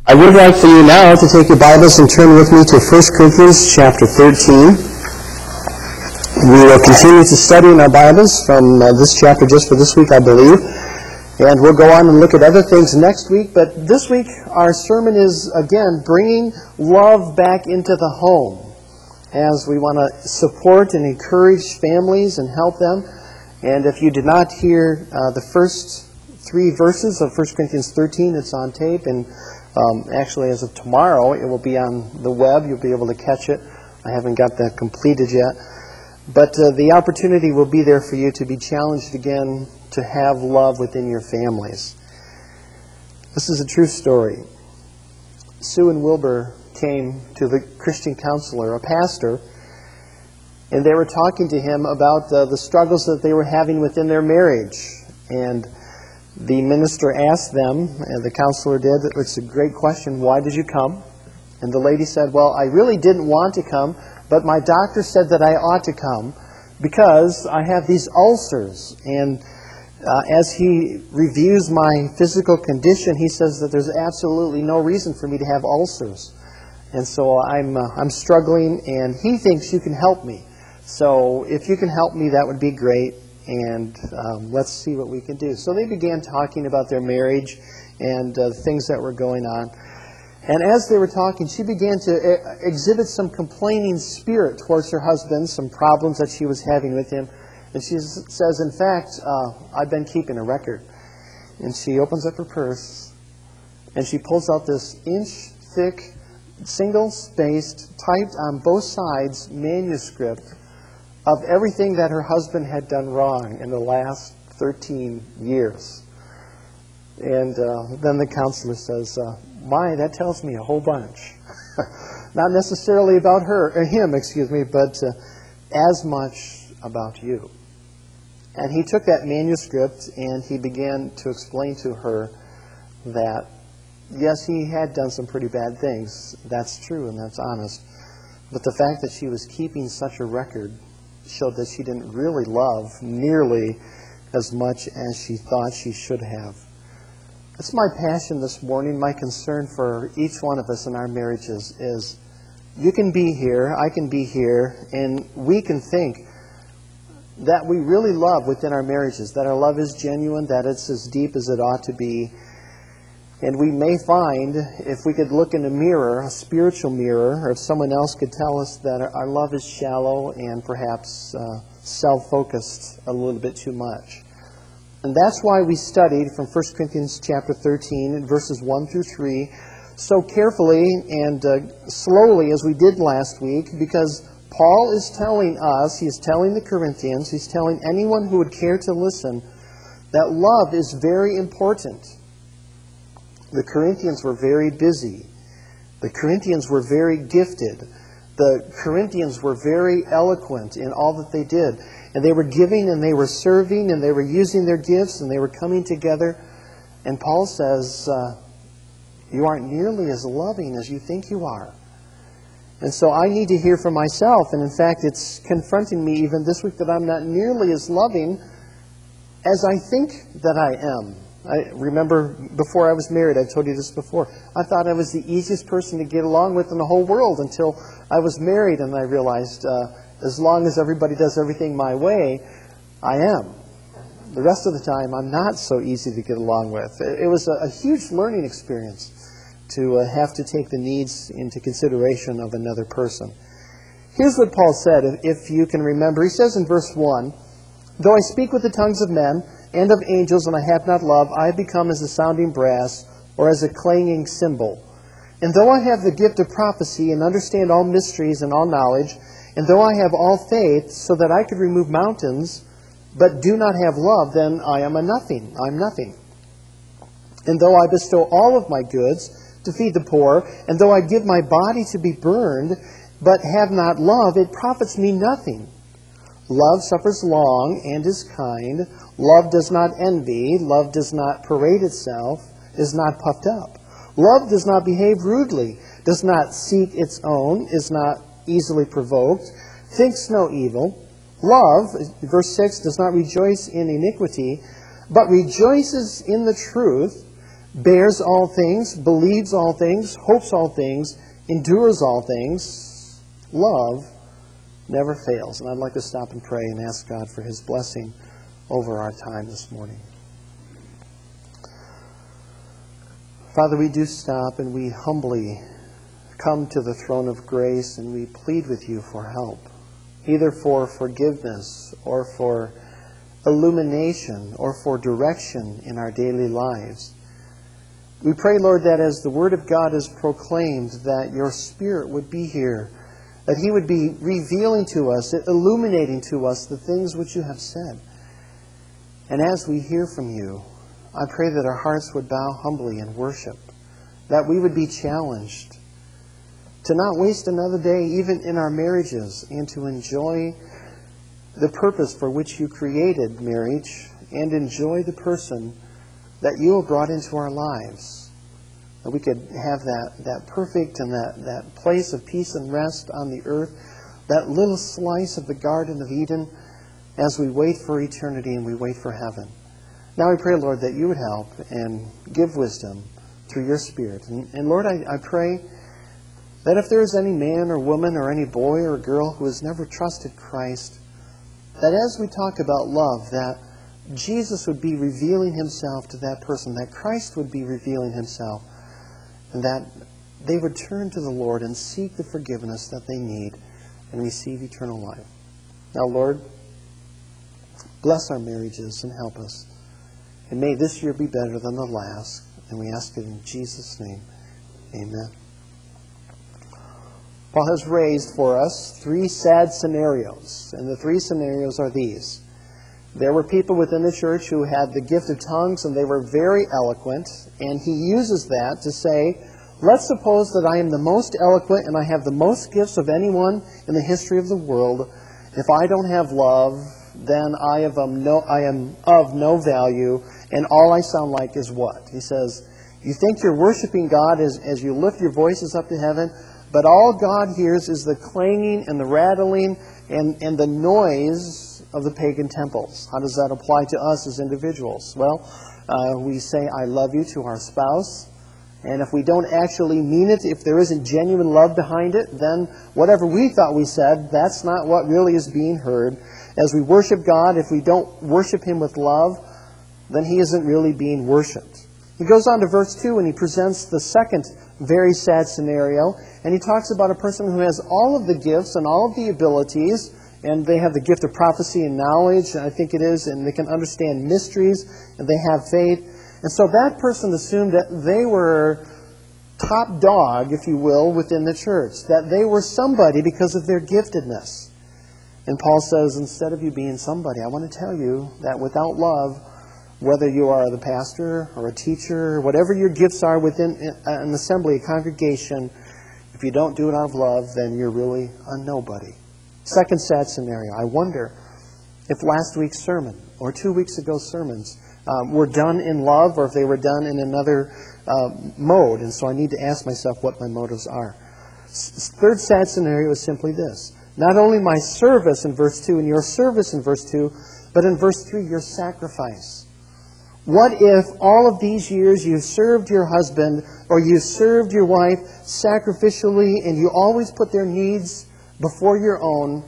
I would like for you now to take your Bibles and turn with me to 1 Corinthians chapter 13. We will continue to study in our Bibles from this chapter just for this week, I believe. And we'll go on and look at other things next week. But this week, our sermon is, again, bringing love back into the home, as we want to support and encourage families and help them. And if you did not hear the first 3 verses of 1 Corinthians 13, it's on tape. And actually, as of tomorrow, it will be on the web. You'll be able to catch it. I haven't got that completed yet. But the opportunity will be there for you to be challenged again to have love within your families. This is a true story. Sue and Wilbur came to the Christian counselor, a pastor, and they were talking to him about the struggles that they were having within their marriage. And the minister asked them, and the counselor did, it's a great question, why did you come? And the lady said, well, I really didn't want to come, but my doctor said that I ought to come because I have these ulcers. And as he reviews my physical condition, he says that there's absolutely no reason for me to have ulcers. And so I'm struggling, and he thinks you can help me. So if you can help me, that would be great. And let's see what we can do. So they began talking about their marriage and things that were going on. And as they were talking, she began to exhibit some complaining spirit towards her husband, some problems that she was having with him. And she says, in fact, I've been keeping a record. And she opens up her purse, and she pulls out this inch-thick, single-spaced, typed on both sides manuscript of everything that her husband had done wrong in the last 13 years. And then the counselor says, my, that tells me a whole bunch. Not necessarily about him, but as much about you. And he took that manuscript and he began to explain to her that, yes, he had done some pretty bad things. That's true and that's honest. But the fact that she was keeping such a record showed that she didn't really love nearly as much as she thought she should have. That's my passion this morning. My concern for each one of us in our marriages is you can be here, I can be here, and we can think that we really love within our marriages, that our love is genuine, that it's as deep as it ought to be. And we may find, if we could look in a mirror, a spiritual mirror, or if someone else could tell us that our love is shallow and perhaps self-focused a little bit too much. And that's why we studied from 1 Corinthians chapter 13, verses 1 through 3, so carefully and slowly as we did last week, because Paul is telling us, he is telling the Corinthians, he's telling anyone who would care to listen, that love is very important. The Corinthians were very busy. The Corinthians were very gifted. The Corinthians were very eloquent in all that they did. And they were giving and they were serving and they were using their gifts and they were coming together. And Paul says, you aren't nearly as loving as you think you are. And so I need to hear from myself. And in fact, it's confronting me even this week that I'm not nearly as loving as I think that I am. I remember before I was married, I've told you this before, I thought I was the easiest person to get along with in the whole world until I was married and I realized as long as everybody does everything my way, I am. The rest of the time, I'm not so easy to get along with. It was a huge learning experience to have to take the needs into consideration of another person. Here's what Paul said, if you can remember. He says in verse 1, though I speak with the tongues of men and of angels, and I have not love, I have become as a sounding brass, or as a clanging cymbal. And though I have the gift of prophecy, and understand all mysteries and all knowledge, and though I have all faith, so that I could remove mountains, but do not have love, then I am a nothing. I am nothing. And though I bestow all of my goods to feed the poor, and though I give my body to be burned, but have not love, it profits me nothing. Love suffers long and is kind. Love does not envy. Love does not parade itself, is not puffed up. Love does not behave rudely, does not seek its own, is not easily provoked, thinks no evil. Love, verse 6, does not rejoice in iniquity, but rejoices in the truth. bears all things, believes all things, hopes all things, endures all things. Love never fails. And I'd like to stop and pray and ask God for His blessing over our time this morning. Father, we do stop and we humbly come to the throne of grace and we plead with You for help, either for forgiveness or for illumination or for direction in our daily lives. We pray, Lord, that as the Word of God is proclaimed, that Your Spirit would be here, that He would be revealing to us, illuminating to us the things which You have said. And as we hear from You, I pray that our hearts would bow humbly in worship, that we would be challenged to not waste another day even in our marriages, and to enjoy the purpose for which You created marriage, and enjoy the person that You have brought into our lives. That we could have that perfect and that place of peace and rest on the earth, that little slice of the Garden of Eden, as we wait for eternity and we wait for heaven. Now we pray, Lord, that You would help and give wisdom through Your Spirit. And Lord, I pray that if there is any man or woman or any boy or girl who has never trusted Christ, that as we talk about love, that Jesus would be revealing Himself to that person, that Christ would be revealing Himself, and that they would turn to the Lord and seek the forgiveness that they need and receive eternal life. Now, Lord, bless our marriages and help us. And may this year be better than the last. And we ask it in Jesus' name. Amen. Paul has raised for us 3 sad scenarios. And the 3 scenarios are these. There were people within the church who had the gift of tongues and they were very eloquent. And he uses that to say, let's suppose that I am the most eloquent and I have the most gifts of anyone in the history of the world. If I don't have love, then I am of no value, and all I sound like is what? He says, you think you're worshiping God as you lift your voices up to heaven, but all God hears is the clanging and the rattling and the noise of the pagan temples. How does that apply to us as individuals? Well, we say, I love you to our spouse, and if we don't actually mean it, if there isn't genuine love behind it, then whatever we thought we said, that's not what really is being heard. As we worship God, if we don't worship Him with love, then He isn't really being worshipped. He goes on to verse 2 and he presents the second very sad scenario. And he talks about a person who has all of the gifts and all of the abilities, and they have the gift of prophecy and knowledge, I think it is, and they can understand mysteries, and they have faith. And so that person assumed that they were top dog, if you will, within the church, that they were somebody because of their giftedness. And Paul says, instead of you being somebody, I want to tell you that without love, whether you are the pastor or a teacher, whatever your gifts are within an assembly, a congregation, if you don't do it out of love, then you're really a nobody. Second sad scenario. I wonder if last week's sermon or 2 weeks ago's sermons were done in love or if they were done in another mode. And so I need to ask myself what my motives are. Third sad scenario is simply this. Not only my service in verse 2 and your service in verse 2, but in verse 3, your sacrifice. What if all of these years you served your husband or you served your wife sacrificially and you always put their needs before your own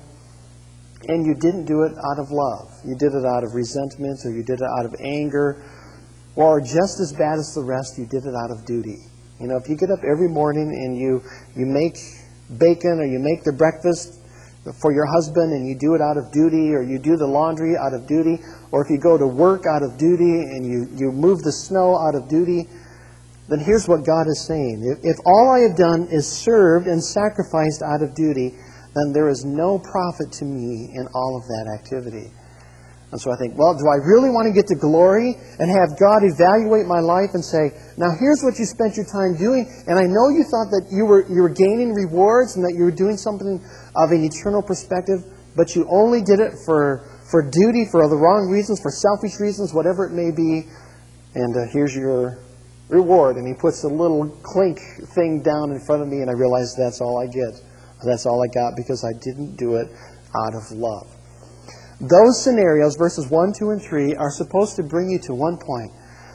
and you didn't do it out of love? You did it out of resentment or you did it out of anger, or just as bad as the rest, you did it out of duty. You know, if you get up every morning and you make bacon or you make the breakfast for your husband and you do it out of duty, or you do the laundry out of duty, or if you go to work out of duty and you move the snow out of duty, then here's what God is saying. If all I have done is served and sacrificed out of duty, then there is no profit to me in all of that activity. And so I think, well, do I really want to get to glory and have God evaluate my life and say, now here's what you spent your time doing, and I know you thought that you were gaining rewards and that you were doing something of an eternal perspective, but you only did it for duty, for the wrong reasons, for selfish reasons, whatever it may be, and here's your reward. And he puts a little clink thing down in front of me, and I realize that's all I get. That's all I got because I didn't do it out of love. Those scenarios, verses 1, 2, and 3, are supposed to bring you to one point,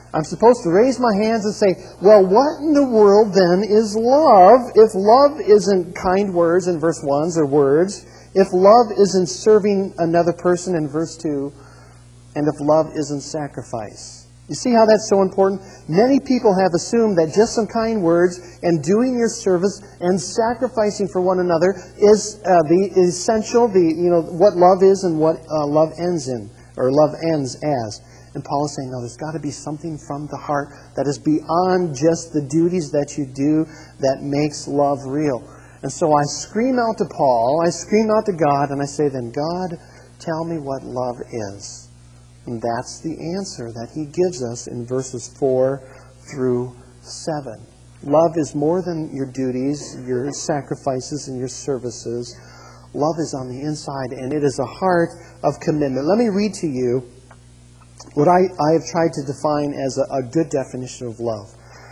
I'm supposed to raise my hands and say, well, what in the world then is love? If love isn't kind words in verse 1 or words, if love isn't serving another person in verse 2, and if love isn't sacrifice. You see how that's so important? Many people have assumed that just some kind words and doing your service and sacrificing for one another is the essential, what love is and what love ends in, or love ends as. And Paul is saying, no, there's got to be something from the heart that is beyond just the duties that you do that makes love real. And so I scream out to Paul, I scream out to God, and I say, then God, tell me what love is. And that's the answer that he gives us in verses 4 through 7. Love is more than your duties, your sacrifices, and your services. Love is on the inside, and it is a heart of commitment. Let me read to you what I have tried to define as a good definition of love.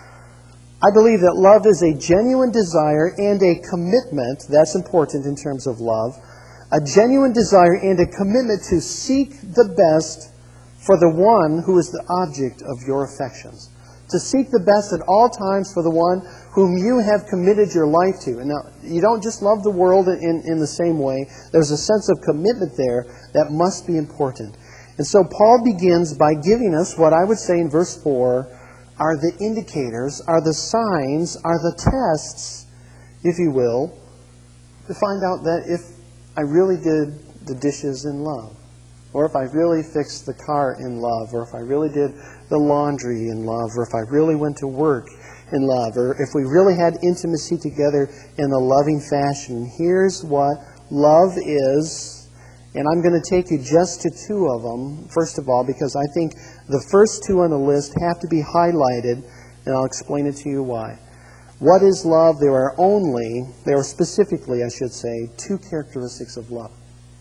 I believe that love is a genuine desire and a commitment. That's important in terms of love. A genuine desire and a commitment to seek the best for the one who is the object of your affections. To seek the best at all times for the one whom you have committed your life to. And now, you don't just love the world in the same way. There's a sense of commitment there that must be important. And so Paul begins by giving us what I would say in verse 4 are the indicators, are the signs, are the tests, if you will, to find out that if I really did the dishes in love, or if I really fixed the car in love, or if I really did the laundry in love, or if I really went to work in love, or if we really had intimacy together in a loving fashion. Here's what love is. And I'm going to take you just to two of them, first of all, because I think the first two on the list have to be highlighted, and I'll explain it to you why. What is love? There are specifically, I should say, two characteristics of love.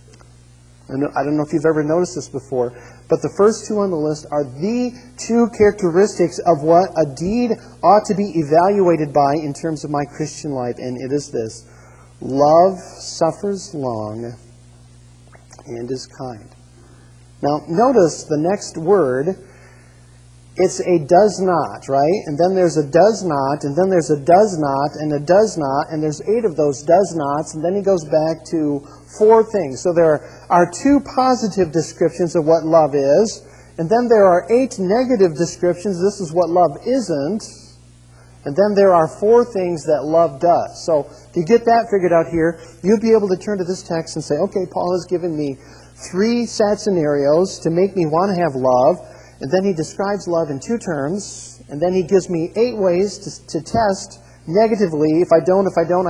I don't know if you've ever noticed this before, but the first two on the list are the two characteristics of what a deed ought to be evaluated by in terms of my Christian life, and it is this. Love suffers long and is kind. Now, notice the next word. It's a does not, right? And then there's a does not, and then there's a does not, and a does not, and there's 8 of those does nots, and then he goes back to 4 things. So there are 2 positive descriptions of what love is, and then there are 8 negative descriptions. This is what love isn't. And then there are 4 things that love does. So if you get that figured out here, you'll be able to turn to this text and say, okay, Paul has given me 3 sad scenarios to make me want to have love. And then he describes love in 2 terms. And then he gives me 8 ways to test negatively. If I don't, I don't.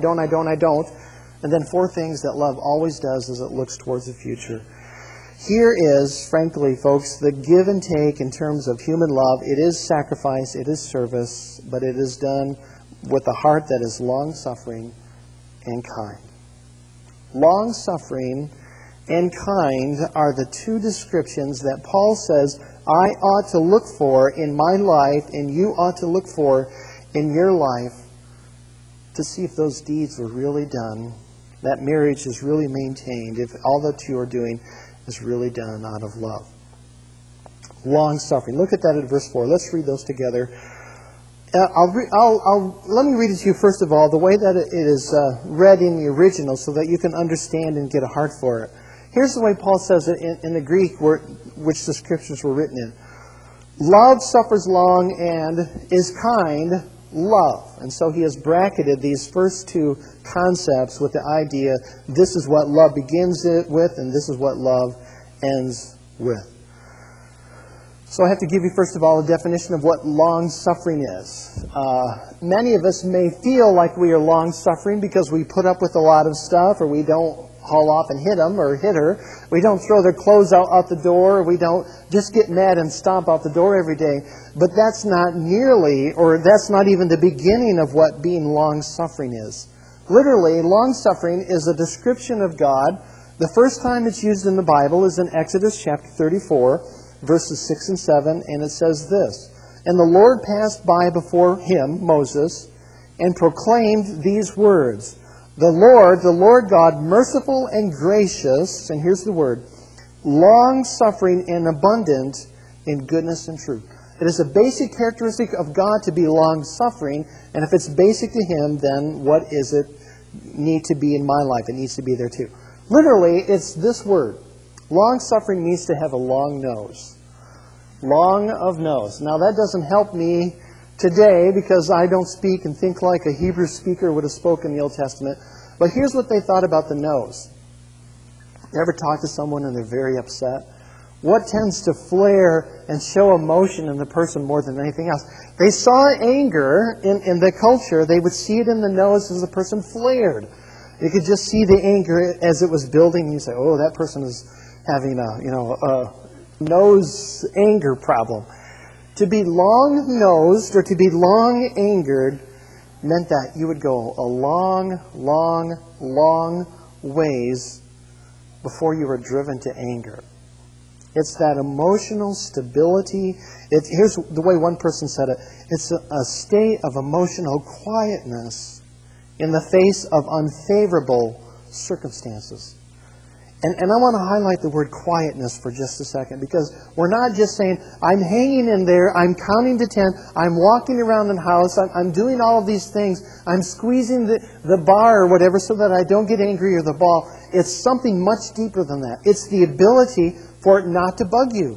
And then 4 things that love always does as it looks towards the future. Here is, frankly, folks, the give and take in terms of human love. It is sacrifice, it is service, but it is done with a heart that is long-suffering and kind. Long-suffering and kind are the 2 descriptions that Paul says I ought to look for in my life and you ought to look for in your life to see if those deeds were really done, that marriage is really maintained, if all that you are doing is really done out of love. Long-suffering. Look at that at verse 4. Let's read those together. Let me read it to you first of all, the way that it is read in the original so that you can understand and get a heart for it. Here's the way Paul says it in the Greek which the Scriptures were written in. Love suffers long and is kind, love. And so he has bracketed these first 2 concepts with the idea this is what love begins with and this is what love ends with. So I have to give you first of all a definition of what long-suffering is. Many of us may feel like we are long-suffering because we put up with a lot of stuff, or we don't haul off and hit them or hit her. We don't throw their clothes out the door. Or we don't just get mad and stomp out the door every day. But that's not nearly, or that's not even the beginning of what being long-suffering is. Literally, long-suffering is a description of God. The first time it's used in the Bible is in Exodus chapter 34, verses 6 and 7, and it says this, "And the Lord passed by before him," Moses, "and proclaimed these words, the Lord God, merciful and gracious," and here's the word, "long-suffering and abundant in goodness and truth." It is a basic characteristic of God to be long-suffering, and if it's basic to Him, then what is it need to be in my life? It needs to be there too. Literally, it's this word. Long-suffering means to have a long nose. Long of nose. Now that doesn't help me today because I don't speak and think like a Hebrew speaker would have spoken in the Old Testament. But here's what they thought about the nose. You ever talk to someone and they're very upset? What tends to flare and show emotion in the person more than anything else? They saw anger in the culture. They would see it in the nose as the person flared. You could just see the anger as it was building. You say, oh, that person is having a nose anger problem. To be long-nosed or to be long-angered meant that you would go a long, long, long ways before you were driven to anger. It's that emotional stability. Here's the way one person said it. It's a state of emotional quietness in the face of unfavorable circumstances. And I want to highlight the word quietness for just a second, because we're not just saying, I'm hanging in there, I'm counting to 10, I'm walking around the house, I'm doing all of these things, I'm squeezing the bar or whatever so that I don't get angry or the ball. It's something much deeper than that. It's the ability for it not to bug you.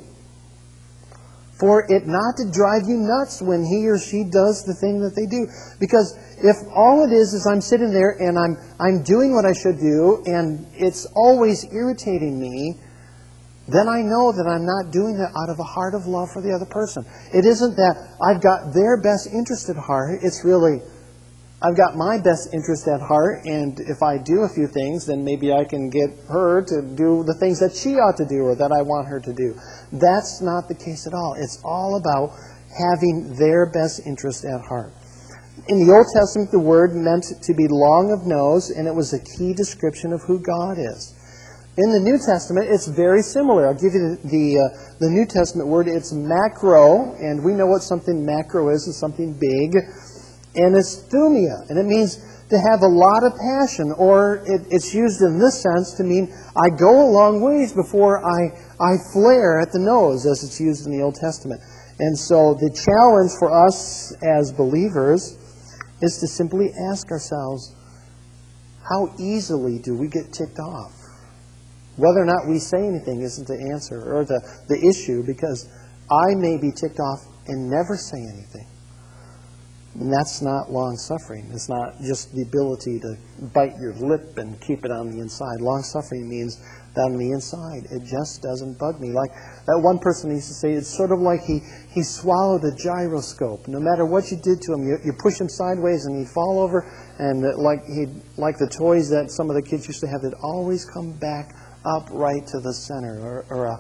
For it not to drive you nuts when he or she does the thing that they do. Because if all it is I'm sitting there and I'm doing what I should do and it's always irritating me, then I know that I'm not doing it out of a heart of love for the other person. It isn't that I've got their best interest at heart. It's really, I've got my best interest at heart, and if I do a few things, then maybe I can get her to do the things that she ought to do or that I want her to do. That's not the case at all. It's all about having their best interest at heart. In the Old Testament, the word meant to be long of nose, and it was a key description of who God is. In the New Testament, it's very similar. I'll give you the New Testament word. It's macro, and we know what something macro is. It's something big. And it's thumia, and it means to have a lot of passion, or it's used in this sense to mean I go a long ways before I flare at the nose, as it's used in the Old Testament. And so the challenge for us as believers is to simply ask ourselves, how easily do we get ticked off? Whether or not we say anything isn't the answer or the issue, because I may be ticked off and never say anything. And that's not long-suffering. It's not just the ability to bite your lip and keep it on the inside. Long-suffering means that on the inside, it just doesn't bug me. Like that one person used to say, it's sort of like he swallowed a gyroscope. No matter what you did to him, you push him sideways and he'd fall over. And like the toys that some of the kids used to have, they'd always come back up right to the center.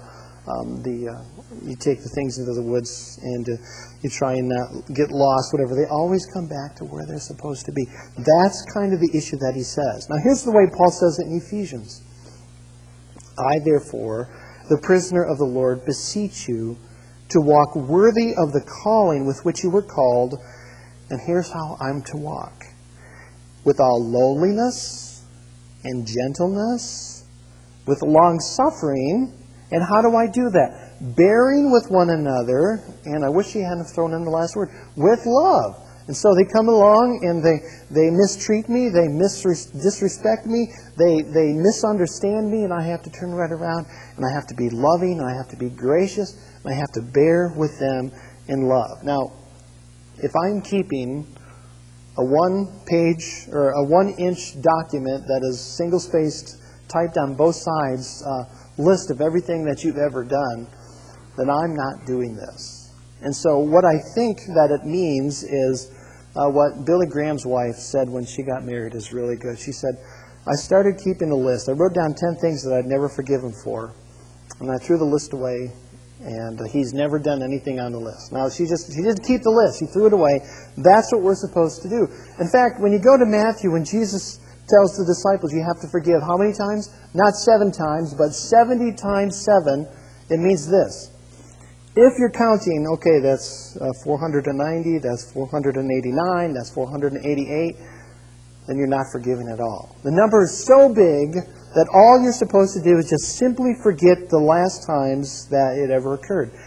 You take the things into the woods and you try and not get lost, whatever. They always come back to where they're supposed to be. That's kind of the issue that he says. Now here's the way Paul says it in Ephesians. I, therefore, the prisoner of the Lord, beseech you to walk worthy of the calling with which you were called. And here's how I'm to walk. With all lowliness and gentleness, with long-suffering. And how do I do that? Bearing with one another, and I wish he hadn't thrown in the last word, with love. And so they come along and they mistreat me, they disrespect me, they misunderstand me, and I have to turn right around, and I have to be loving, and I have to be gracious, and I have to bear with them in love. Now, if I'm keeping a 1-page or a 1-inch document that is single-spaced, typed on both sides, list of everything that you've ever done, then I'm not doing this. And so what I think that it means is what Billy Graham's wife said when she got married is really good. She said, I started keeping a list. I wrote down 10 things that I'd never forgive him for, and I threw the list away, and he's never done anything on the list. Now, she didn't keep the list. She threw it away. That's what we're supposed to do. In fact, when you go to Matthew, when Jesus tells the disciples you have to forgive how many times? Not 7 times, but 70 times 7. It means this. If you're counting, okay, that's 490, that's 489, that's 488, then you're not forgiving at all. The number is so big that all you're supposed to do is just simply forget the last times that it ever occurred.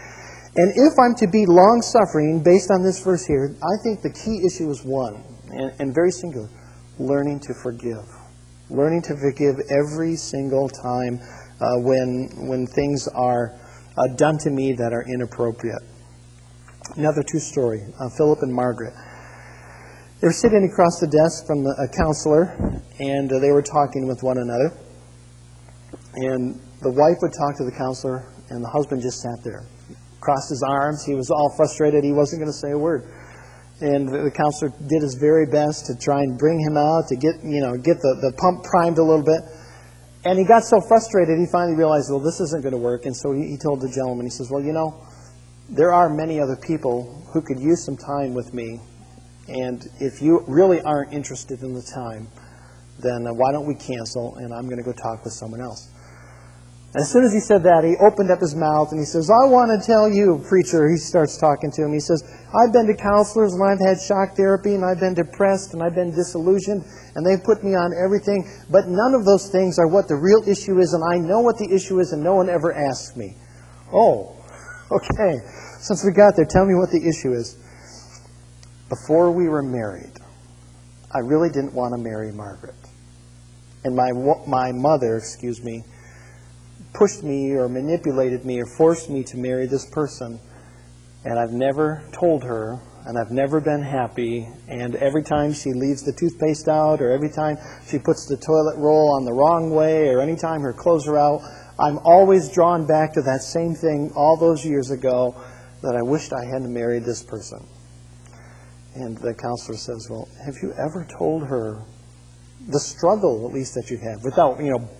And if I'm to be long-suffering, based on this verse here, I think the key issue is one, and very singular, learning to forgive. Learning to forgive every single time when things are done to me that are inappropriate. Another true story, Philip and Margaret. They were sitting across the desk from a counselor, and they were talking with one another. And the wife would talk to the counselor, and the husband just sat there. Crossed his arms. He was all frustrated. He wasn't going to say a word. And the counselor did his very best to try and bring him out, to get the pump primed a little bit. And he got so frustrated, he finally realized, well, this isn't going to work. And so he told the gentleman, he says, well, there are many other people who could use some time with me. And if you really aren't interested in the time, then why don't we cancel, and I'm going to go talk with someone else. As soon as he said that, he opened up his mouth and he says, I want to tell you, preacher, he starts talking to him. He says, I've been to counselors and I've had shock therapy and I've been depressed and I've been disillusioned and they've put me on everything, but none of those things are what the real issue is, and I know what the issue is and no one ever asks me. Oh, okay. Since we got there, tell me what the issue is. Before we were married, I really didn't want to marry Margaret. And my mother, pushed me or manipulated me or forced me to marry this person. And I've never told her, and I've never been happy. And every time she leaves the toothpaste out, or every time she puts the toilet roll on the wrong way, or any time her clothes are out, I'm always drawn back to that same thing all those years ago, that I wished I hadn't married this person. And the counselor says, well, have you ever told her the struggle, at least, that you have, without,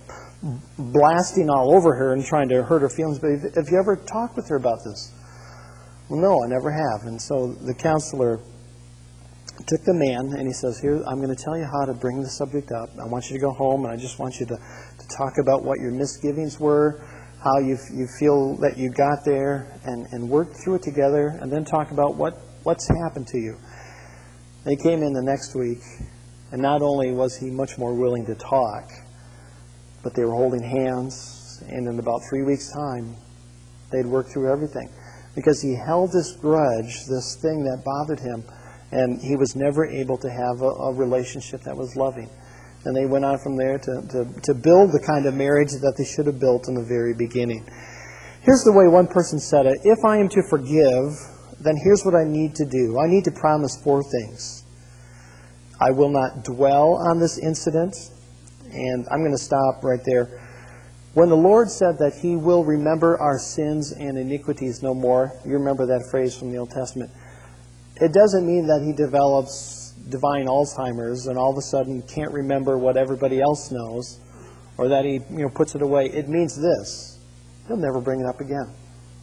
blasting all over her and trying to hurt her feelings, but have you ever talked with her about this? Well, no, I never have. And so the counselor took the man and he says, here, I'm going to tell you how to bring the subject up. I want you to go home and I just want you to talk about what your misgivings were, how you feel that you got there, and work through it together, and then talk about what's happened to you. They came in the next week, and not only was he much more willing to talk, but they were holding hands, and in about 3 weeks' time, they'd worked through everything. Because he held this grudge, this thing that bothered him, and he was never able to have a relationship that was loving. And they went on from there to build the kind of marriage that they should have built in the very beginning. Here's the way one person said it. If I am to forgive, then here's what I need to do. I need to promise 4 things. I will not dwell on this incident. And I'm going to stop right there. When the Lord said that He will remember our sins and iniquities no more, you remember that phrase from the Old Testament, it doesn't mean that He develops divine Alzheimer's and all of a sudden can't remember what everybody else knows, or that He puts it away. It means this: He'll never bring it up again.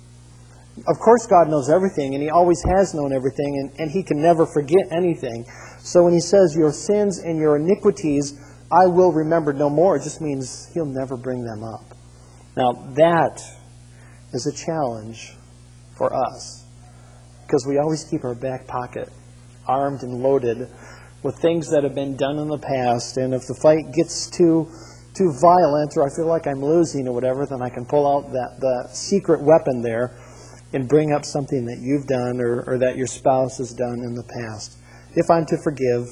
Of course, God knows everything, and He always has known everything, and He can never forget anything. So when He says, your sins and your iniquities I will remember no more, it just means He'll never bring them up. Now, that is a challenge for us, because we always keep our back pocket armed and loaded with things that have been done in the past, and if the fight gets too violent, or I feel like I'm losing or whatever, then I can pull out the secret weapon there and bring up something that you've done or that your spouse has done in the past. If I'm to forgive,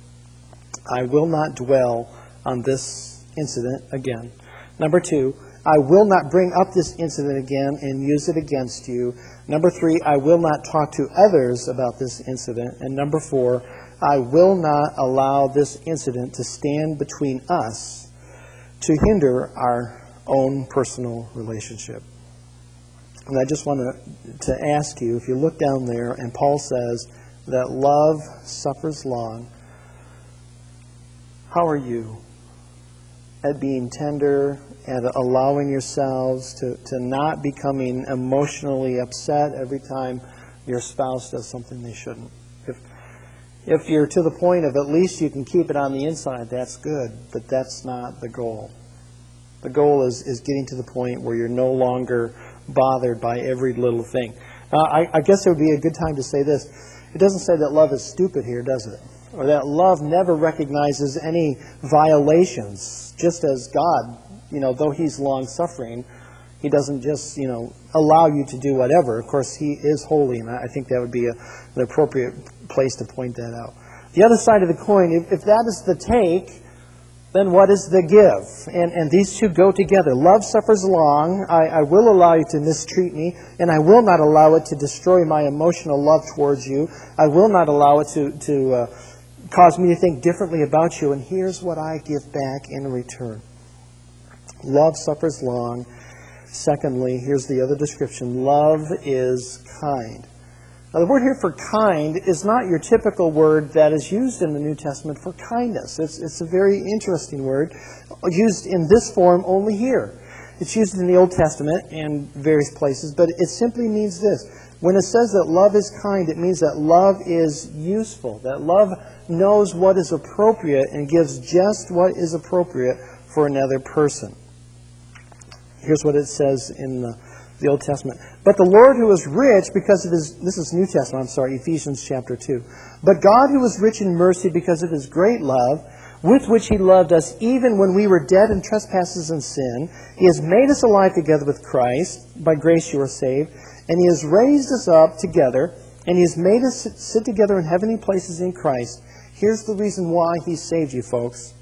I will not dwell on this incident again. Number 2, I will not bring up this incident again and use it against you. Number 3, I will not talk to others about this incident. And number 4, I will not allow this incident to stand between us to hinder our own personal relationship. And I just want to ask you, if you look down there, and Paul says that love suffers long, how are you at being tender and allowing yourselves to not becoming emotionally upset every time your spouse does something they shouldn't? If you're to the point of at least you can keep it on the inside, that's good, but that's not the goal. The goal is getting to the point where you're no longer bothered by every little thing. I guess it would be a good time to say this. It doesn't say that love is stupid here, does it? Or that love never recognizes any violations, just as God, though He's long-suffering, He doesn't just, allow you to do whatever. Of course, He is holy, and I think that would be an appropriate place to point that out. The other side of the coin, if that is the take, then what is the give? And these two go together. Love suffers long. I will allow you to mistreat me, and I will not allow it to destroy my emotional love towards you. I will not allow it to cause me to think differently about you, and here's what I give back in return. Love suffers long. Secondly, here's the other description. Love is kind. Now, the word here for kind is not your typical word that is used in the New Testament for kindness. It's a very interesting word, used in this form only here. It's used in the Old Testament and various places, but it simply means this. When it says that love is kind, it means that love is useful, that love knows what is appropriate and gives just what is appropriate for another person. Here's what it says in the Old Testament. But the Lord who is rich because of His, this is New Testament, Ephesians chapter 2. But God who is rich in mercy because of His great love, with which He loved us even when we were dead in trespasses and sin, He has made us alive together with Christ. By grace you are saved. And He has raised us up together, and He has made us sit together in heavenly places in Christ. Here's the reason why He saved you, folks.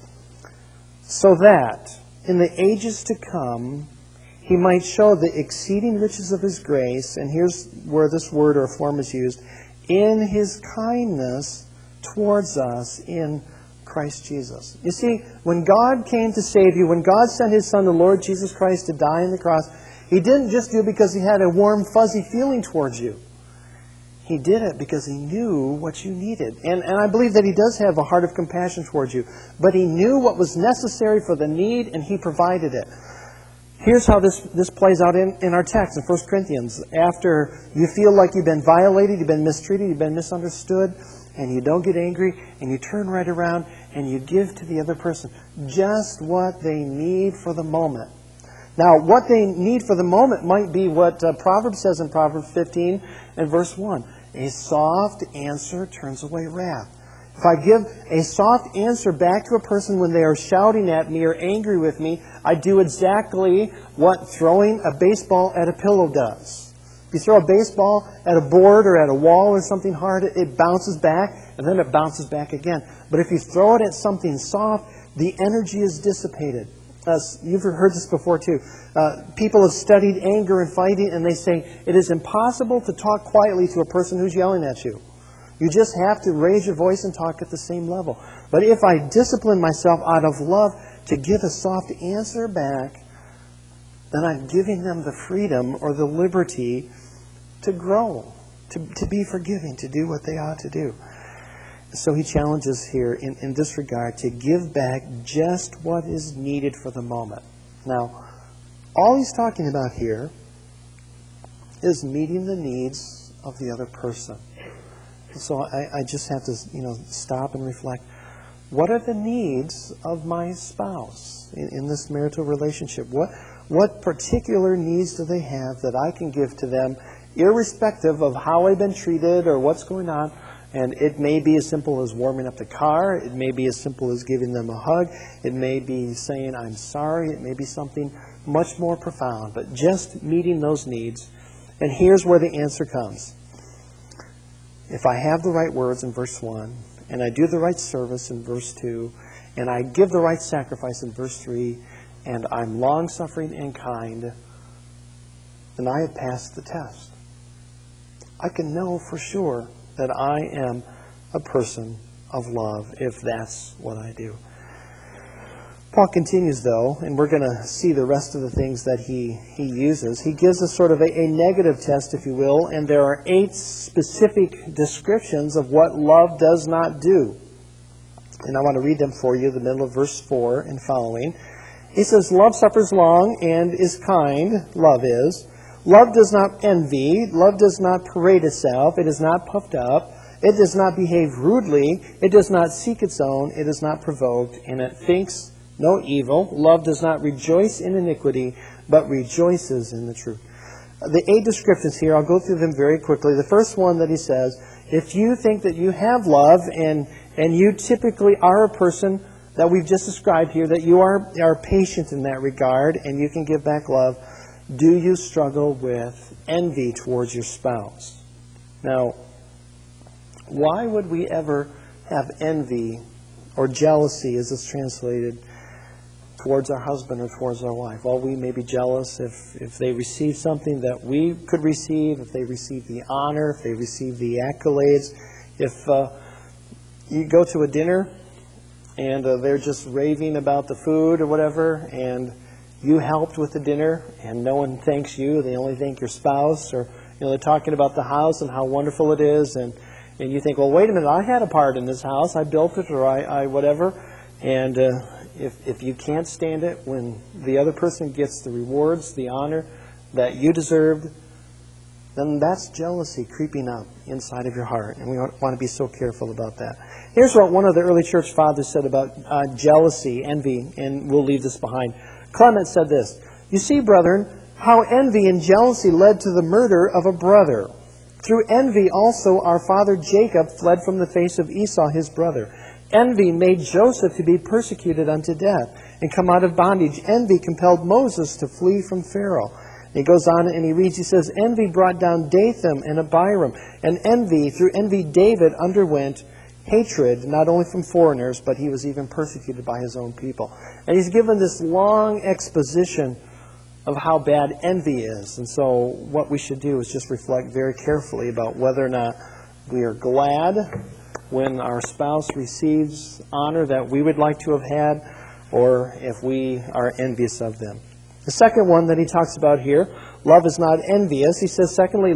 So that in the ages to come, He might show the exceeding riches of His grace, and here's where this word or form is used, in His kindness towards us in Christ Jesus. You see, when God came to save you, when God sent His Son, the Lord Jesus Christ, to die on the cross, He didn't just do it because He had a warm, fuzzy feeling towards you. He did it because He knew what you needed. And I believe that He does have a heart of compassion towards you. But He knew what was necessary for the need, and He provided it. Here's how this plays out in our text in 1 Corinthians. After you feel like you've been violated, you've been mistreated, you've been misunderstood, and you don't get angry, and you turn right around, and you give to the other person just what they need for the moment. Now, what they need for the moment might be what Proverbs says in Proverbs 15 and verse 1. A soft answer turns away wrath. If I give a soft answer back to a person when they are shouting at me or angry with me, I do exactly what throwing a baseball at a pillow does. If you throw a baseball at a board or at a wall or something hard, it bounces back, and then it bounces back again. But if you throw it at something soft, the energy is dissipated. You've heard this before too. People have studied anger and fighting, and they say it is impossible to talk quietly to a person who's yelling at you. You just have to raise your voice and talk at the same level. But if I discipline myself out of love to give a soft answer back, then I'm giving them the freedom or the liberty to grow, to be forgiving, to do what they ought to do. So he challenges here in this regard to give back just what is needed for the moment. Now, all he's talking about here is meeting the needs of the other person. So I just have to, stop and reflect. What are the needs of my spouse in this marital relationship? What particular needs do they have that I can give to them, irrespective of how I've been treated or what's going on? And it may be as simple as warming up the car. It may be as simple as giving them a hug. It may be saying, I'm sorry. It may be something much more profound. But just meeting those needs. And here's where the answer comes. If I have the right words in verse 1, and I do the right service in verse 2, and I give the right sacrifice in verse 3, and I'm long-suffering and kind, then I have passed the test. I can know for sure that I am a person of love if that's what I do. Paul continues, though, and we're going to see the rest of the things that he uses. He gives us sort of a negative test, if you will, and there are 8 specific descriptions of what love does not do. And I want to read them for you, the middle of verse 4 and following. He says, love suffers long and is kind, love is. Love does not envy. Love does not parade itself. It is not puffed up. It does not behave rudely. It does not seek its own. It is not provoked. And it thinks no evil. Love does not rejoice in iniquity, but rejoices in the truth. The 8 descriptions here, I'll go through them very quickly. The first one that he says, if you think that you have love and you typically are a person that we've just described here, that you are patient in that regard and you can give back love, Do you struggle with envy towards your spouse? Now, why would we ever have envy or jealousy, as it's translated, towards our husband or towards our wife? Well, we may be jealous if they receive something that we could receive, if they receive the honor, if they receive the accolades. If you go to a dinner and they're just raving about the food or whatever, and you helped with the dinner and no one thanks you, they only thank your spouse, or they're talking about the house and how wonderful it is, and you think, well, wait a minute, I had a part in this house, I built it, or I whatever, and if you can't stand it when the other person gets the rewards, the honor that you deserved, then that's jealousy creeping up inside of your heart, and we want to be so careful about that. Here's what one of the early church fathers said about jealousy, envy, and we'll leave this behind. Clement said this, "You see, brethren, how envy and jealousy led to the murder of a brother. Through envy also our father Jacob fled from the face of Esau his brother. Envy made Joseph to be persecuted unto death and come out of bondage. Envy compelled Moses to flee from Pharaoh." And he goes on and he reads, he says, "Envy brought down Dathan and Abiram, and through envy David underwent hatred, not only from foreigners, but he was even persecuted by his own people." And he's given this long exposition of how bad envy is. And so what we should do is just reflect very carefully about whether or not we are glad when our spouse receives honor that we would like to have had, or if we are envious of them. The second one that he talks about here, love is not envious. He says, secondly,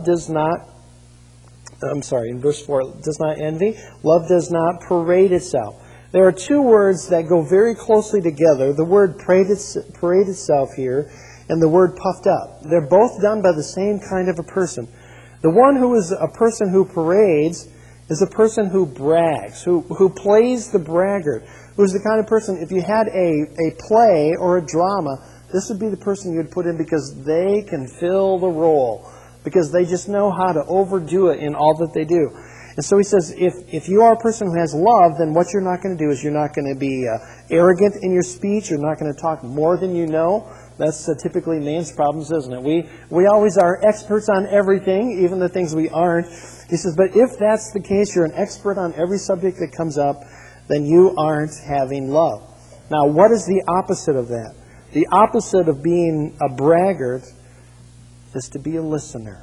in verse 4, does not envy. Love does not parade itself. There are two words that go very closely together. The word parade itself here and the word puffed up. They're both done by the same kind of a person. The one who is a person who parades is a person who brags, who plays the braggart, who's the kind of person, if you had a play or a drama, this would be the person you would put in because they can fill the role, because they just know how to overdo it in all that they do. And so he says, if you are a person who has love, then what you're not going to do is you're not going to be arrogant in your speech. You're not going to talk more than you know. That's typically man's problems, isn't it? We always are experts on everything, even the things we aren't. He says, but if that's the case, you're an expert on every subject that comes up, then you aren't having love. Now, what is the opposite of that? The opposite of being a braggart is to be a listener.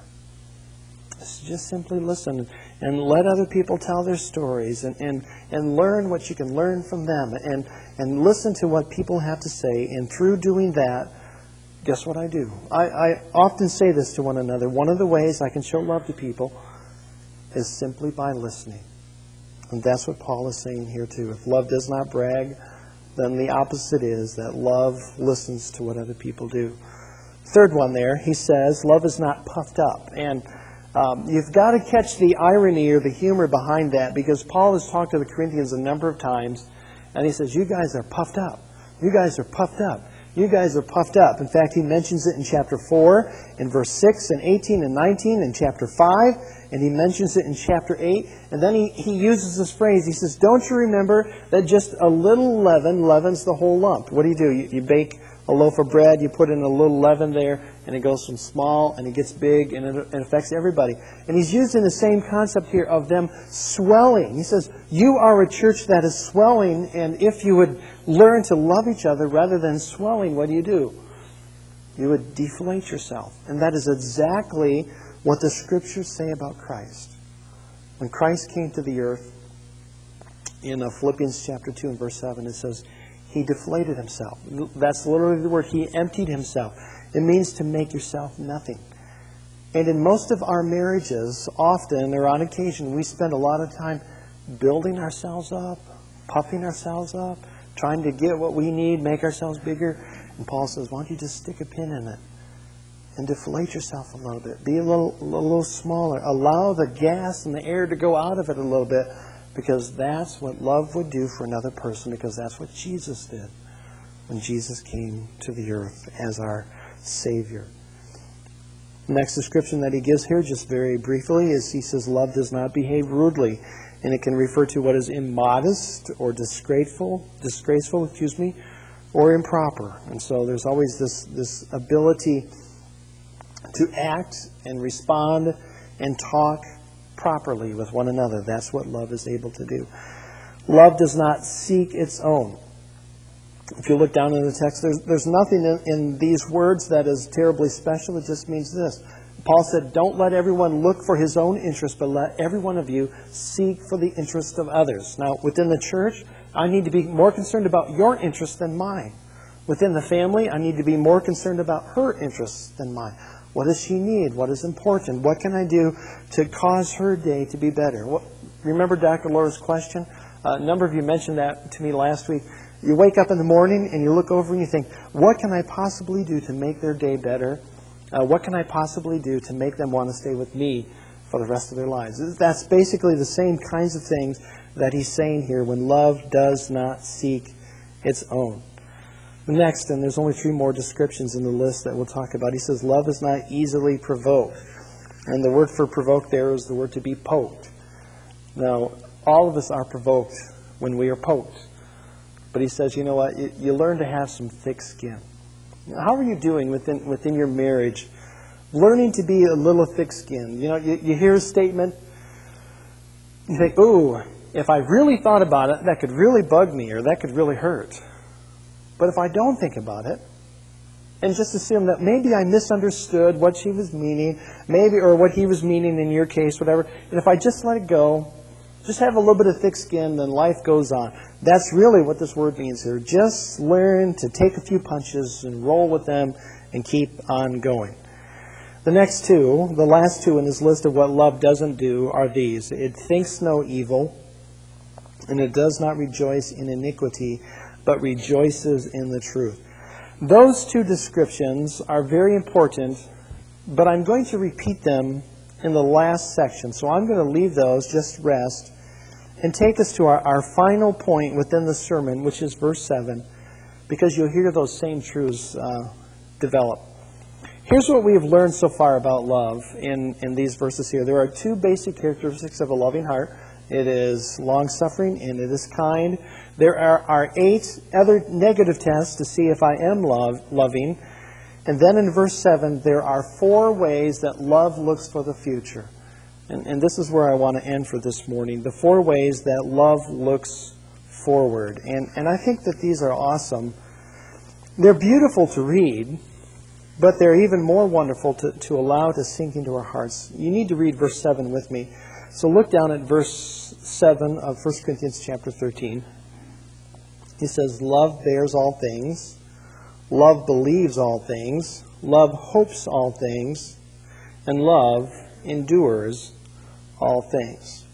Just simply listen and let other people tell their stories and learn what you can learn from them and listen to what people have to say. And through doing that, guess what I do? I often say this to one another. One of the ways I can show love to people is simply by listening. And that's what Paul is saying here too. If love does not brag, then the opposite is that love listens to what other people do. Third one there, he says, love is not puffed up. And you've got to catch the irony or the humor behind that, because Paul has talked to the Corinthians a number of times, and he says, you guys are puffed up. You guys are puffed up. You guys are puffed up. In fact, he mentions it in chapter 4, in verse 6 and 18 and 19, in chapter 5, and he mentions it in chapter 8. And then he uses this phrase. He says, don't you remember that just a little leaven leavens the whole lump? What do? You bake a loaf of bread, you put in a little leaven there, and it goes from small and it gets big and it affects everybody. And he's using the same concept here of them swelling. He says, you are a church that is swelling, and if you would learn to love each other rather than swelling, what do? You would deflate yourself. And that is exactly what the Scriptures say about Christ. When Christ came to the earth, in Philippians chapter 2 and verse 7, it says, he deflated himself. That's literally the word. He emptied himself. It means to make yourself nothing. And in most of our marriages, often or on occasion, we spend a lot of time building ourselves up, puffing ourselves up, trying to get what we need, make ourselves bigger. And Paul says, why don't you just stick a pin in it and deflate yourself a little bit. Be a little smaller. Allow the gas and the air to go out of it a little bit, because that's what love would do for another person, because that's what Jesus did when Jesus came to the earth as our Savior. The next description that he gives here, just very briefly, is he says love does not behave rudely. And it can refer to what is immodest or disgraceful, or improper. And so there's always this ability to act and respond and talk properly with one another. That's what love is able to do. Love does not seek its own. If you look down in the text, there's nothing in these words that is terribly special. It just means this. Paul said, don't let everyone look for his own interest, but let every one of you seek for the interest of others. Now, within the church, I need to be more concerned about your interest than mine. Within the family, I need to be more concerned about her interests than mine. What does she need? What is important? What can I do to cause her day to be better? Remember Dr. Laura's question? A number of you mentioned that to me last week. You wake up in the morning and you look over and you think, what can I possibly do to make their day better? What can I possibly do to make them want to stay with me for the rest of their lives? That's basically the same kinds of things that he's saying here when love does not seek its own. Next, and there's only 3 more descriptions in the list that we'll talk about. He says, love is not easily provoked. And the word for provoked there is the word to be poked. Now, all of us are provoked when we are poked. But he says, you know what, you learn to have some thick skin. How are you doing within your marriage? Learning to be a little thick-skinned. You know, you hear a statement, you think, ooh, if I really thought about it, that could really bug me or that could really hurt. But if I don't think about it, and just assume that maybe I misunderstood what she was meaning, maybe, or what he was meaning in your case, whatever, and if I just let it go, just have a little bit of thick skin, then life goes on. That's really what this word means here. Just learn to take a few punches and roll with them and keep on going. The next 2, the last 2 in this list of what love doesn't do are these. It thinks no evil, and it does not rejoice in iniquity, but rejoices in the truth. Those 2 descriptions are very important, but I'm going to repeat them in the last section. So I'm going to leave those, just rest, and take us to our final point within the sermon, which is verse 7, because you'll hear those same truths develop. Here's what we have learned so far about love in these verses here. There are 2 basic characteristics of a loving heart. It is long-suffering and it is kind. There are 8 other negative tests to see if I am loving. And then in verse 7, there are 4 ways that love looks for the future. And this is where I want to end for this morning. The 4 ways that love looks forward. And I think that these are awesome. They're beautiful to read, but they're even more wonderful to allow to sink into our hearts. You need to read verse 7 with me. So look down at verse 7 of 1 Corinthians chapter 13. He says, love bears all things, love believes all things, love hopes all things, and love endures all things.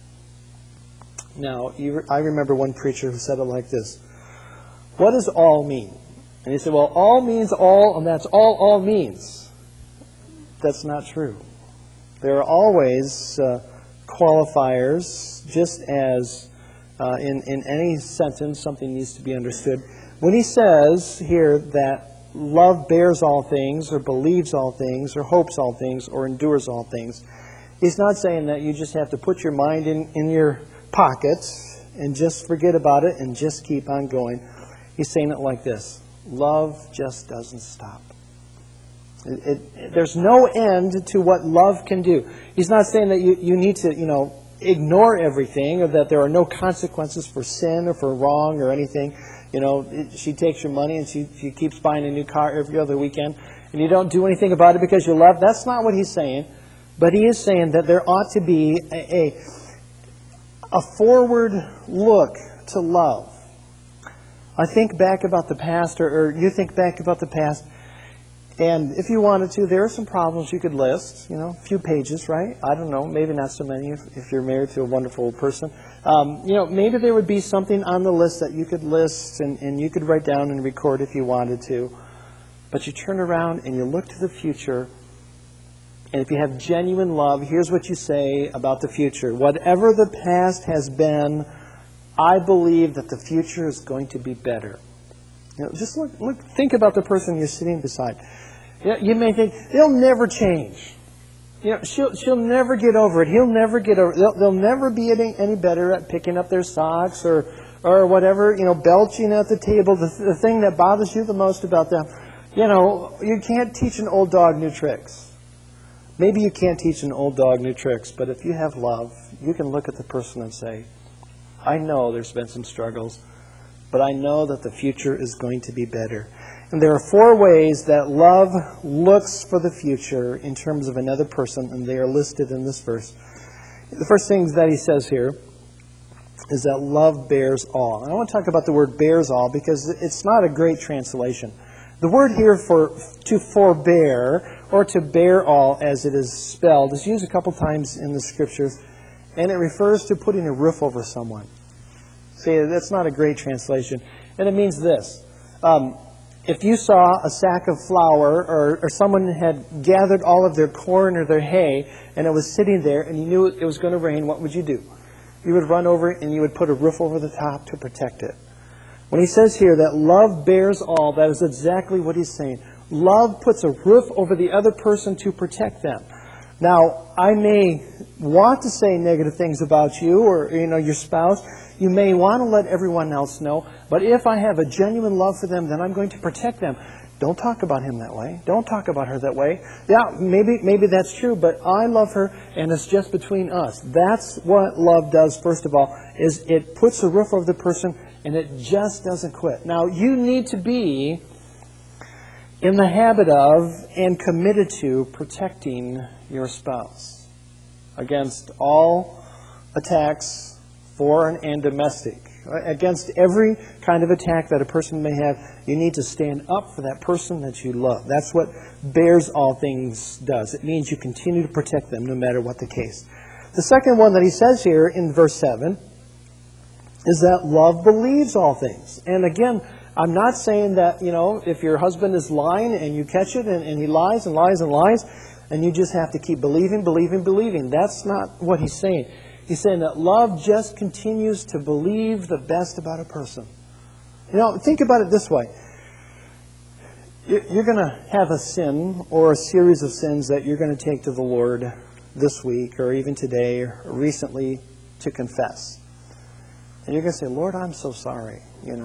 Now, I remember one preacher who said it like this. What does all mean? And he said, well, all means all, and that's all means. That's not true. There are always qualifiers, just as in any sentence something needs to be understood. When he says here that love bears all things, or believes all things, or hopes all things, or endures all things, he's not saying that you just have to put your mind in your pockets and just forget about it and just keep on going. He's saying it like this. Love just doesn't stop. There's no end to what love can do. He's not saying that you need to, ignore everything, or that there are no consequences for sin or for wrong or anything. She takes your money and she keeps buying a new car every other weekend, and you don't do anything about it because you love. That's not what he's saying. But he is saying that there ought to be a forward look to love. I think back about the past, or you think back about the past, and if you wanted to, there are some problems you could list, a few pages, right? I don't know, maybe not so many if you're married to a wonderful person. Maybe there would be something on the list that you could list and you could write down and record if you wanted to. But you turn around and you look to the future, and if you have genuine love, here's what you say about the future. Whatever the past has been, I believe that the future is going to be better. Just look, think about the person you're sitting beside. You may think, they'll never change. She'll never get over it. He'll never get over it. They'll never be any better at picking up their socks or whatever, belching at the table. The thing that bothers you the most about them. You can't teach an old dog new tricks. Maybe you can't teach an old dog new tricks, but if you have love, you can look at the person and say, I know there's been some struggles, but I know that the future is going to be better. And there are 4 ways that love looks for the future in terms of another person, and they are listed in this verse. The first thing that he says here is that love bears all. And I want to talk about the word bears all because it's not a great translation. The word here for to forbear or to bear all as it is spelled is used a couple times in the Scriptures, and it refers to putting a roof over someone. See, that's not a great translation. And it means this. If you saw a sack of flour or someone had gathered all of their corn or their hay and it was sitting there and you knew it was going to rain, what would you do? You would run over it and you would put a roof over the top to protect it. When he says here that love bears all, that is exactly what he's saying. Love puts a roof over the other person to protect them. Now, I may want to say negative things about you or your spouse. You may want to let everyone else know, but if I have a genuine love for them, then I'm going to protect them. Don't talk about him that way. Don't talk about her that way. Yeah, maybe that's true, but I love her, and it's just between us. That's what love does, first of all, is it puts a roof over the person, and it just doesn't quit. Now, you need to be in the habit of and committed to protecting your spouse against all attacks, foreign and domestic. Against every kind of attack that a person may have, you need to stand up for that person that you love. That's what bears all things does. It means you continue to protect them no matter what the case. The second one that he says here in verse 7 is that love believes all things. And again, I'm not saying that, if your husband is lying and you catch it and he lies and lies and lies, and you just have to keep believing. That's not what he's saying. He's saying that love just continues to believe the best about a person. Think about it this way. You're going to have a sin or a series of sins that you're going to take to the Lord this week or even today or recently to confess. And you're going to say, Lord, I'm so sorry.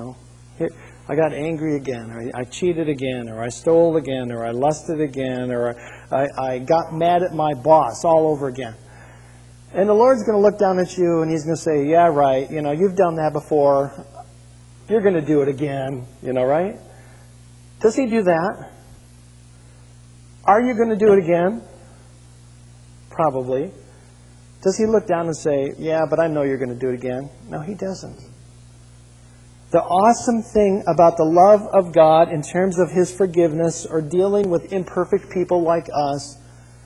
I got angry again, or I cheated again, or I stole again, or I lusted again, or I got mad at my boss all over again. And the Lord's going to look down at you and He's going to say, yeah, right, you've done that before. You're going to do it again, right? Does He do that? Are you going to do it again? Probably. Does He look down and say, yeah, but I know you're going to do it again? No, He doesn't. The awesome thing about the love of God in terms of His forgiveness or dealing with imperfect people like us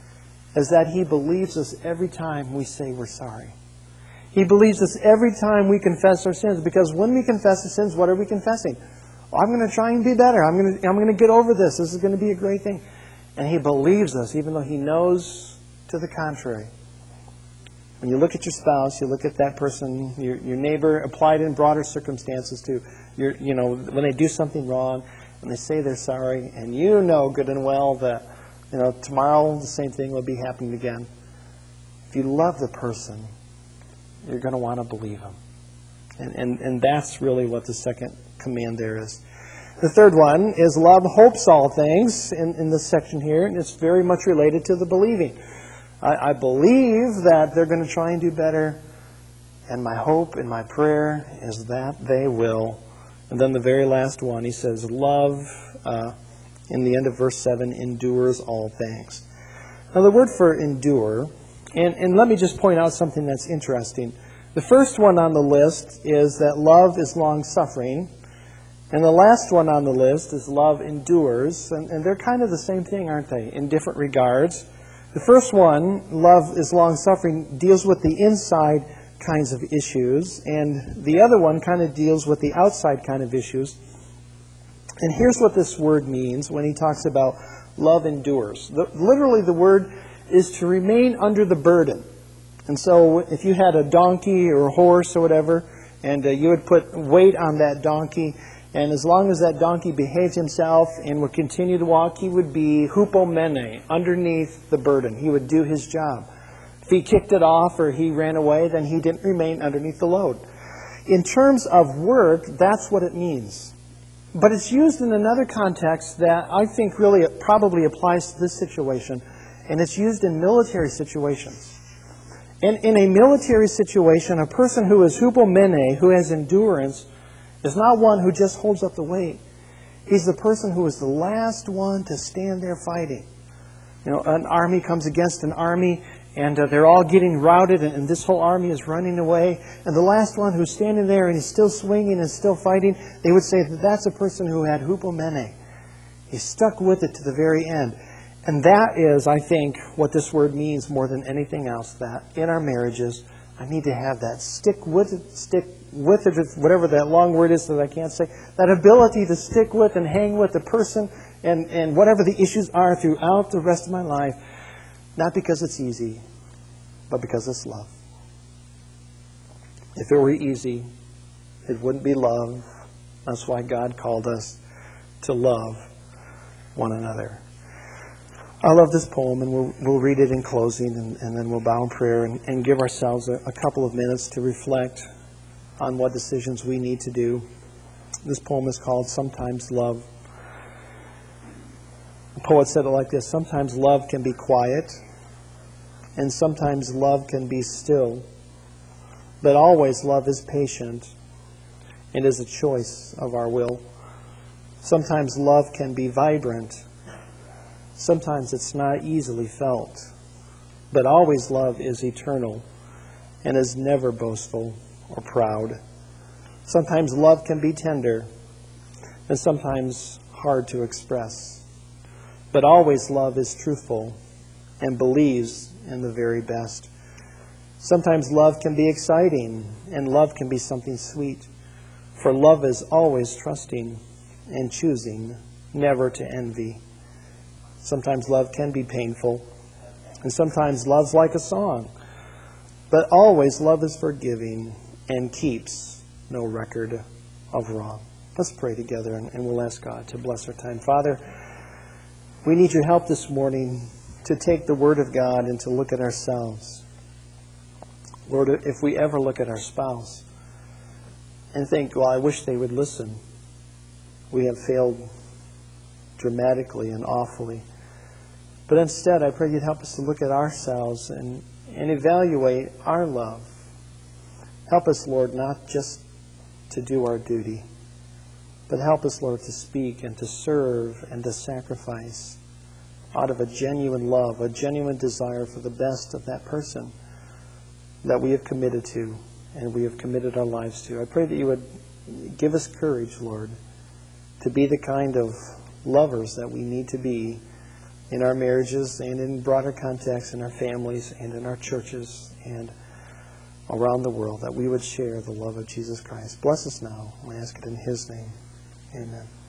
is that He believes us every time we say we're sorry. He believes us every time we confess our sins, because when we confess our sins, what are we confessing? I'm going to try and be better. I'm going to get over this. This is going to be a great thing. And He believes us, even though He knows to the contrary. When you look at your spouse, you look at that person, your neighbor, applied in broader circumstances to when they do something wrong, and they say they're sorry, and you know good and well that tomorrow the same thing will be happening again. If you love the person, you're going to want to believe them. And that's really what the second command there is. The third one is love hopes all things in this section here, and it's very much related to the believing. I believe that they're going to try and do better, and my hope and my prayer is that they will. And then the very last one, he says, love, in the end of verse 7, endures all things. Now the word for endure, and let me just point out something that's interesting. The first one on the list is that love is long-suffering, and the last one on the list is love endures, and they're kind of the same thing, aren't they, in different regards. The first one, love is long-suffering, deals with the inside kinds of issues, and the other one kind of deals with the outside kind of issues. And here's what this word means when he talks about love endures. Literally, the word is to remain under the burden. And so if you had a donkey or a horse or whatever, and you would put weight on that donkey, and as long as that donkey behaved himself and would continue to walk, he would be hupomene, underneath the burden. He would do his job. If he kicked it off or he ran away, then he didn't remain underneath the load. In terms of work, that's what it means. But it's used in another context that I think really probably applies to this situation. And it's used in military situations. And in a military situation, a person who is hupomene, who has endurance, is not one who just holds up the weight. He's the person who is the last one to stand there fighting. You know, an army comes against an army, and they're all getting routed, and this whole army is running away. And the last one who's standing there and he's still swinging and still fighting, they would say that that's a person who had hupomene. He stuck with it to the very end. And that is, I think, what this word means more than anything else, that in our marriages, I need to have that stick with it, whatever that long word is that I can't say, that ability to stick with and hang with the person and whatever the issues are throughout the rest of my life, not because it's easy, but because it's love. If it were easy, it wouldn't be love. That's why God called us to love one another. I love this poem, and we'll read it in closing, and then we'll bow in prayer and give ourselves a couple of minutes to reflect on what decisions we need to do. This poem is called Sometimes Love. The poet said it like this: sometimes love can be quiet, and sometimes love can be still, but always love is patient and is a choice of our will. Sometimes love can be vibrant. Sometimes it's not easily felt, but always love is eternal and is never boastful or proud. Sometimes love can be tender and sometimes hard to express, but always love is truthful and believes in the very best. Sometimes love can be exciting and love can be something sweet, for love is always trusting and choosing never to envy. Sometimes love can be painful, and sometimes love's like a song. But always love is forgiving and keeps no record of wrong. Let's pray together, and we'll ask God to bless our time. Father, we need your help this morning to take the Word of God and to look at ourselves. Lord, if we ever look at our spouse and think, well, I wish they would listen, we have failed dramatically and awfully. But instead, I pray you'd help us to look at ourselves and evaluate our love. Help us, Lord, not just to do our duty, but help us, Lord, to speak and to serve and to sacrifice out of a genuine love, a genuine desire for the best of that person that we have committed to and we have committed our lives to. I pray that you would give us courage, Lord, to be the kind of lovers that we need to be in our marriages and in broader contexts, in our families and in our churches and around the world, that we would share the love of Jesus Christ. Bless us now. We ask it in His name. Amen.